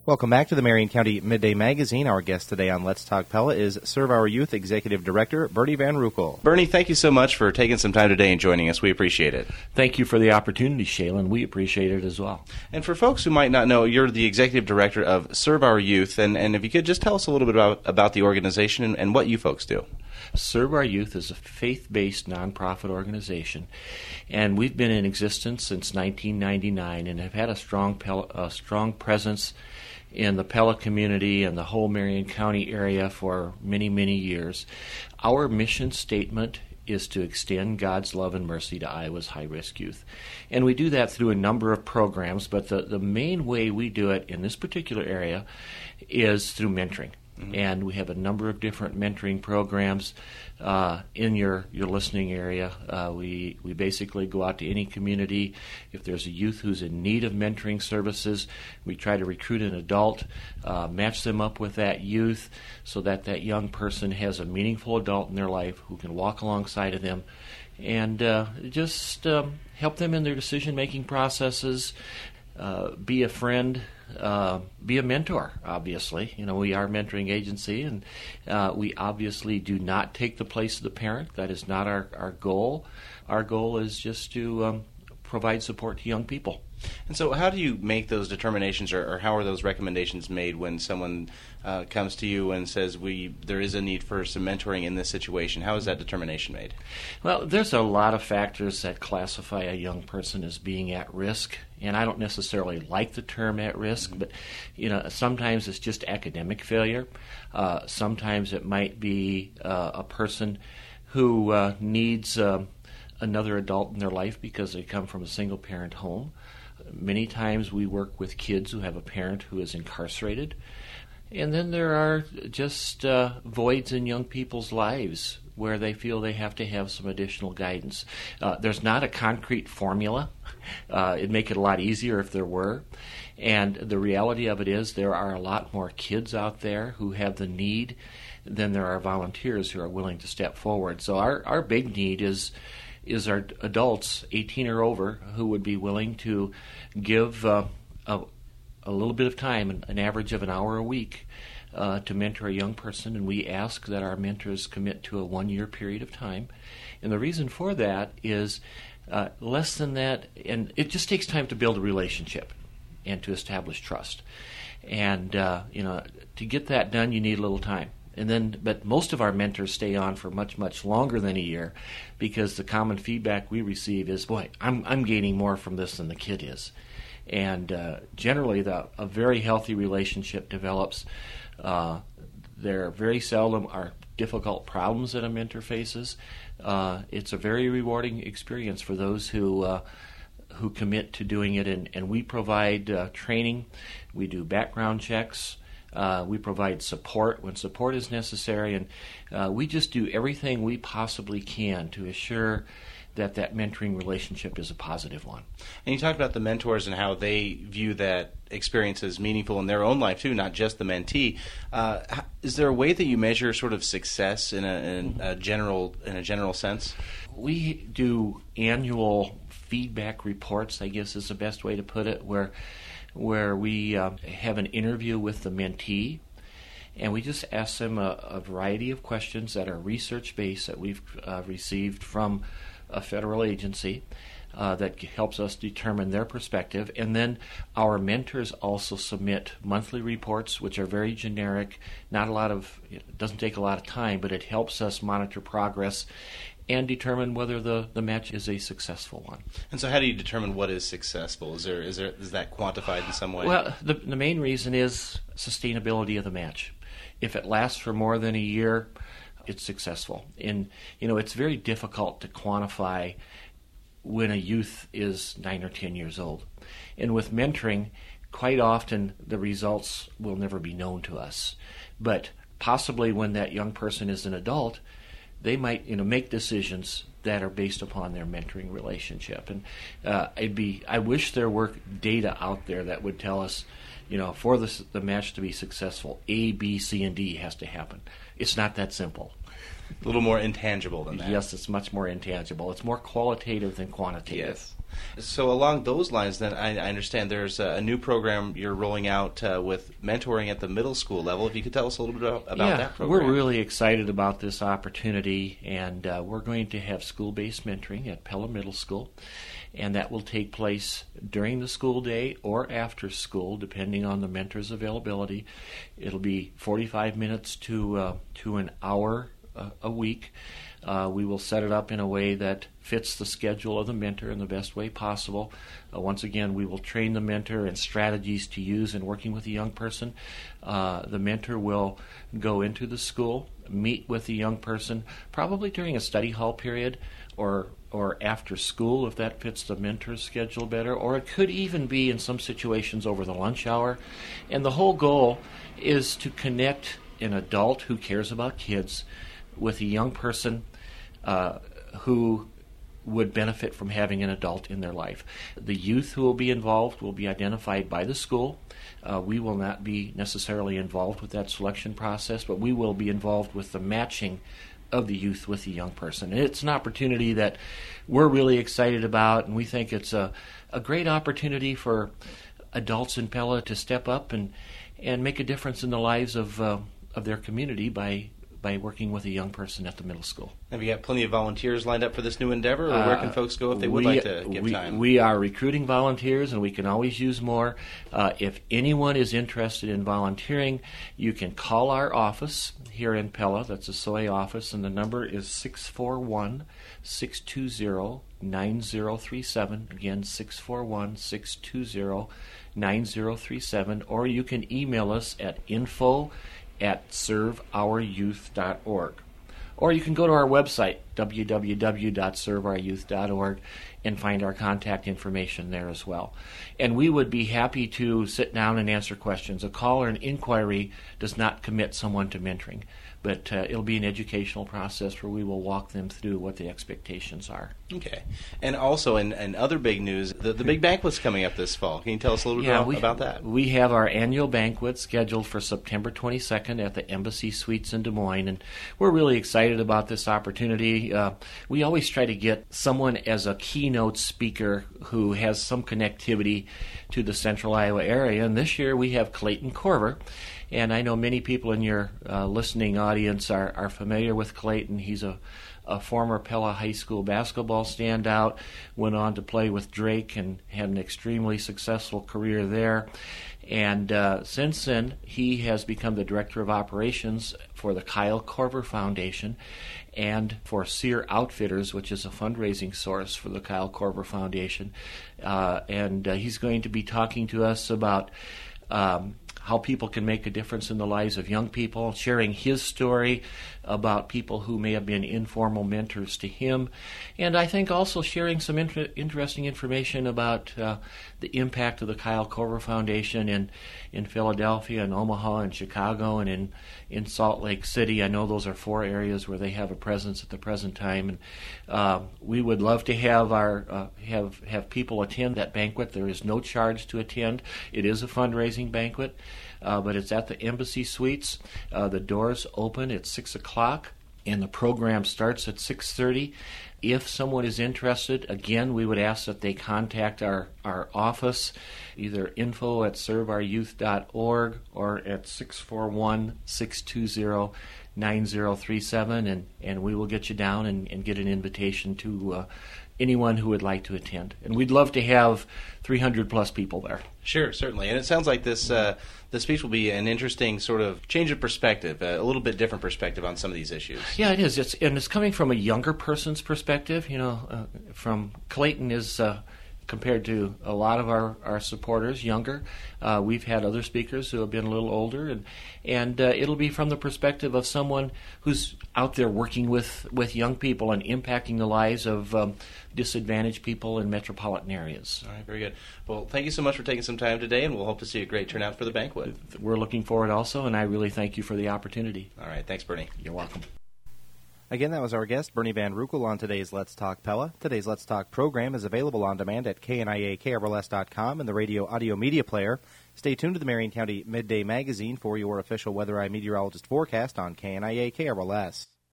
Welcome back to the Marion County Midday Magazine. Our guest today on Let's Talk Pella is Serve Our Youth Executive Director Bernie Van Rukel. Bernie, thank you so much for taking some time today and joining us. We appreciate it. Thank you for the opportunity, Shaylin. We appreciate it as well. And for folks who might not know, you're the Executive Director of Serve Our Youth, and if you could just tell us a little bit about the organization and what you folks do. Serve Our Youth is a faith-based nonprofit organization, and we've been in existence since 1999 and have had a strong presence in the Pella community and the whole Marion County area for many, many years. Our mission statement is to extend God's love and mercy to Iowa's high-risk youth. And we do that through a number of programs, but the main way we do it in this particular area is through mentoring. Mm-hmm. And we have a number of different mentoring programs in your listening area. We basically go out to any community. If there's a youth who's in need of mentoring services, we try to recruit an adult, match them up with that youth so that that young person has a meaningful adult in their life who can walk alongside of them and just help them in their decision-making processes, be a friend, be a mentor, obviously. You know, we are a mentoring agency, and we obviously do not take the place of the parent. That is not our goal. Our goal is just to provide support to young people. And so how do you make those determinations, or how are those recommendations made when someone comes to you and says, there is a need for some mentoring in this situation? How is that determination made? Well, there's a lot of factors that classify a young person as being at risk, and I don't necessarily like the term at risk, but sometimes it's just academic failure. Sometimes it might be a person who needs another adult in their life because they come from a single-parent home. Many times we work with kids who have a parent who is incarcerated. And then there are just voids in young people's lives where they feel they have to have some additional guidance. There's not a concrete formula. It'd make it a lot easier if there were. And the reality of it is there are a lot more kids out there who have the need than there are volunteers who are willing to step forward. So our big need is our adults, 18 or over, who would be willing to give a little bit of time, an average of an hour a week, to mentor a young person. And we ask that our mentors commit to a 1-year period of time. And the reason for that is less than that, and it just takes time to build a relationship and to establish trust. And to get that done, you need a little time. But most of our mentors stay on for much, much longer than a year, because the common feedback we receive is, boy, I'm gaining more from this than the kid is. And generally, a very healthy relationship develops. There very seldom are difficult problems that a mentor faces. It's a very rewarding experience for those who commit to doing it, and we provide training. We do background checks. We provide support when support is necessary, and we just do everything we possibly can to assure that mentoring relationship is a positive one. And you talked about the mentors and how they view that experience as meaningful in their own life too, not just the mentee. Is there a way that you measure sort of success in a general sense? We do annual feedback reports, I guess is the best way to put it, where we have an interview with the mentee, and we just ask them a variety of questions that are research-based that we've received from a federal agency that helps us determine their perspective. And then our mentors also submit monthly reports, which are very generic. It doesn't take a lot of time, but it helps us monitor progress and determine whether the match is a successful one. And so how do you determine what is successful? Is that quantified in some way? Well, the main reason is sustainability of the match. If it lasts for more than a year, it's successful. And, it's very difficult to quantify when a youth is 9 or 10 years old. And with mentoring, quite often the results will never be known to us. But possibly when that young person is an adult, they might make decisions that are based upon their mentoring relationship. And I wish there were data out there that would tell us, for the match to be successful, A, B, C, and D has to happen. It's not that simple. A little more intangible than that. Yes, it's much more intangible. It's more qualitative than quantitative. Yes. So along those lines, then, I understand there's a new program you're rolling out with mentoring at the middle school level. If you could tell us a little bit about that program. We're really excited about this opportunity, and we're going to have school-based mentoring at Pella Middle School, and that will take place during the school day or after school, depending on the mentor's availability. It'll be 45 minutes to an hour a week. We will set it up in a way that fits the schedule of the mentor in the best way possible. Once again, we will train the mentor in strategies to use in working with a young person. The mentor will go into the school, meet with the young person, probably during a study hall period or after school if that fits the mentor's schedule better, or it could even be in some situations over the lunch hour. And the whole goal is to connect an adult who cares about kids with a young person who would benefit from having an adult in their life. The youth who will be involved will be identified by the school. We will not be necessarily involved with that selection process, but we will be involved with the matching of the youth with the young person. And it's an opportunity that we're really excited about, and we think it's a great opportunity for adults in Pella to step up and make a difference in the lives of their community by working with a young person at the middle school. Have you got plenty of volunteers lined up for this new endeavor, or where can folks go if they would like to give time? We are recruiting volunteers, and we can always use more. If anyone is interested in volunteering, you can call our office here in Pella. That's the SOE office, and the number is 641-620-9037. Again, 641-620-9037. Or you can email us at info@servouryouth.org. Or you can go to our website, www.servouryouth.org, and find our contact information there as well. And we would be happy to sit down and answer questions. A call or an inquiry does not commit someone to mentoring, but it'll be an educational process where we will walk them through what the expectations are. Okay. And also, in other big news, the big banquet's coming up this fall. Can you tell us a little bit about that? We have our annual banquet scheduled for September 22nd at the Embassy Suites in Des Moines, and we're really excited about this opportunity. We always try to get someone as a keynote speaker who has some connectivity to the central Iowa area, and this year we have Clayton Corver. And I know many people in your listening audience are familiar with Clayton. He's a former Pella High School basketball standout, went on to play with Drake and had an extremely successful career there. And since then, he has become the Director of Operations for the Kyle Korver Foundation and for Sear Outfitters, which is a fundraising source for the Kyle Korver Foundation. And he's going to be talking to us about how people can make a difference in the lives of young people, sharing his story about people who may have been informal mentors to him, and I think also sharing some interesting information about the impact of the Kyle Korver Foundation in Philadelphia and Omaha and Chicago and in Salt Lake City. I know those are 4 areas where they have a presence at the present time, and we would love to have have people attend that banquet. There is no charge to attend. It is a fundraising banquet. But it's at the Embassy Suites. The doors open at 6 o'clock, and the program starts at 6:30. If someone is interested, again, we would ask that they contact our office, either info@servouryouth.org or at 641-620-9037, and we will get you down and get an invitation to anyone who would like to attend. And we'd love to have 300-plus people there. Sure, certainly. And it sounds like this speech will be an interesting sort of change of perspective, a little bit different perspective on some of these issues. Yeah, it is. It's coming from a younger person's perspective. From Clayton is compared to a lot of our supporters, younger. We've had other speakers who have been a little older, and it'll be from the perspective of someone who's out there working with young people and impacting the lives of disadvantaged people in metropolitan areas. All right, very good. Well, thank you so much for taking some time today, and we'll hope to see a great turnout for the banquet. We're looking forward also, and I really thank you for the opportunity. All right, thanks, Bernie. You're welcome. Again, that was our guest, Bernie Van Rukel, on today's Let's Talk Pella. Today's Let's Talk program is available on demand at KNIA-KRLS.com and the radio audio media player. Stay tuned to the Marion County Midday Magazine for your official Weather Eye meteorologist forecast on KNIA-KRLS.